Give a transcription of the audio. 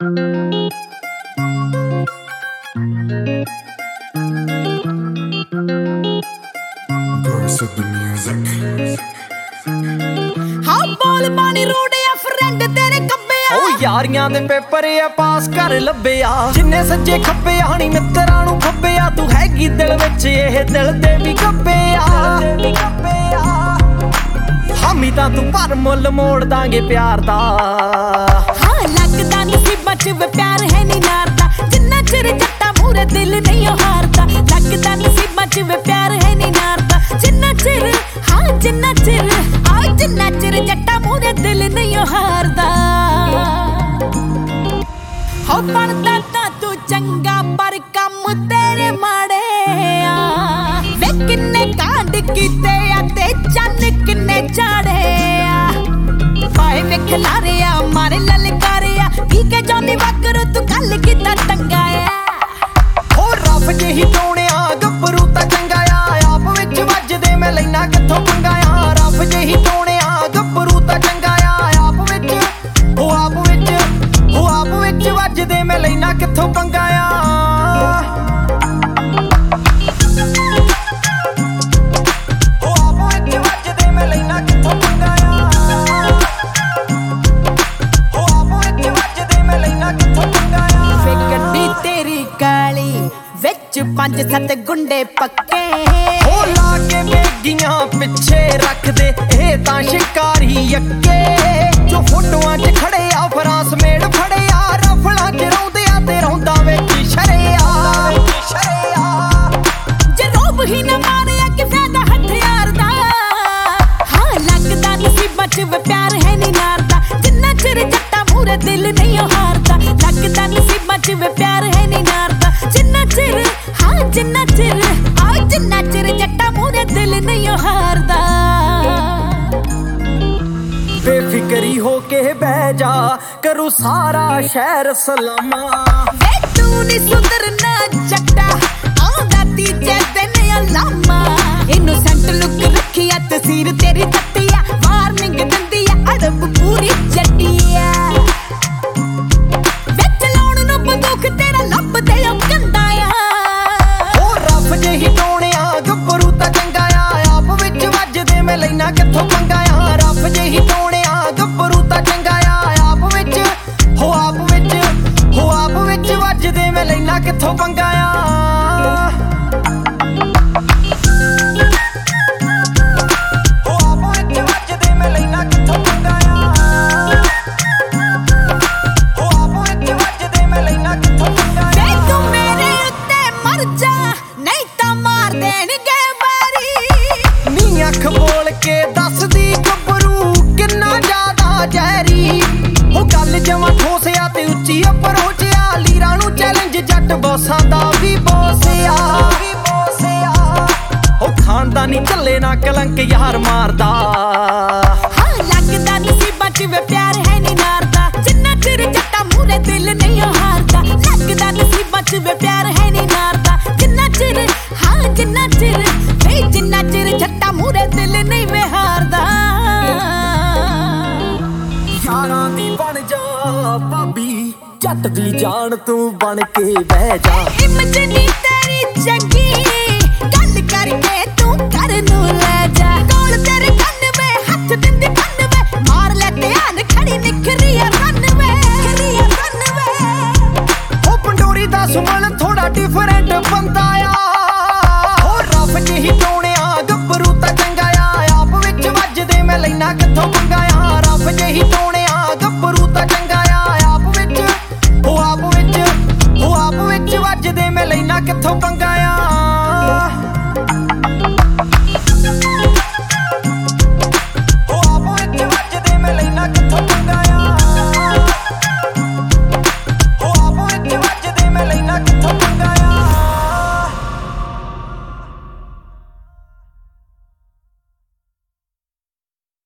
बोल पानी रोड़िया फ्रेंड तेरे कब्बे आ यारियां दे पेपर आ पास कर लब्बे आ जिन्ने सज्जे खब्बे आनी मित्तरां नूं खब्बे आ तू हैगी दिल विच एह दिल दे भी गब्बे आ हामी तां तू पर मुल मोड़ दांगे प्यार दा हाँ लगदा नसीबां च वे प्यार है नी नारदा जिन्ना चिर जट्टा मूरे दिल नहीं हारदा लगदा नसीबां च वे प्यार है नी नारदा जिन्ना चिर हाँ जिन्ना चिर जट्टा मूरे दिल नहीं हारदा हो बनदा तां तू चंगा पर कम तेरे माड़े आ वे किन्ने कांड कीते आ ते चन्न किन्ने चाड़े आ पाए वे खिलारे आ मारे ललकारे आ पी के जानी वकरो तू कल किता टंगा आ हो रब जेही टोणिया गब्बरू तां चंगा आ आप विच वजदे मैं लैना कित्थों पंगा आ रब जेही टोणिया गब्बरू तां चंगा आ आप विच वजदे मैं लैना कित्थों पंगा आ पंज सत गुंडे पक्के हो लाके बेगियां पिछे रख दे ए तां शिकारी अक्के जो फोटोआं च खड़े आ फरांस मेड़ फड़े आ रफलां च रौंदे आ ते रौंदा विच शरेआ जे रोब ही ना मारे कि फायदा हथियार दा हाँ लगदा नसीबां च वे प्यार है नी नारदा जिन्ना चिर जट्टा मूरे दिल नहीं हारदा लगदा नसीबां च वे प्यार है नी नारदा जिन्ना चिर जट्टा मूरे दिल नहीं हारदा बेफिक्री होके बह जा करू सारा शहर सलामा वे तू नी सुधरना जट्टा आंदा तीजे दिन अलामा इनोसेंट लुक रखिया तस्वीर तेरी तट्टिया वार्निंग दिंदी आ अड़ब पूरी जट्टिया वे चलाउण नूं बंदूक तेरा लभदे ओ कंदा आ हो रब जेही टोणिया गब्बरू तां चंगा आ आप विच वजदे मैं लैना कित्थों पंगा आ रब जेही टोणिया गब्बरू तां चंगा आ आप विच वजदे मैं लैना कित्थों पंगा आ अख बोल के दस दी गब्बरू किन्ना ज्यादा जहरी हो गल जमा ठोसिया ते उच्ची अप्रोच आ लीरां नूं चैलेंज जट बॉसां दा भी बॉस आ हो खानदानी चले ना कलंक यार मारदा हाँ लगदा नसीबां च वे प्यार है नी नारदा जिन्ना चिर जट्टा मूरे दिल नहीं हारदा लगदा नसीबां च वे प्यार है नी नारदा जिन्ना चिर जट्टा मूरे दिल नहीं वे हारदा यारां दी बन जा भाभी जट दी जान तू बन के बह जा इमजनी तेरी चंगी गल करके तू कर नूं ले जा कोल तेरे कन्न में हथ दिंदी कन्न में मार ले ध्यान खड़ी निखरी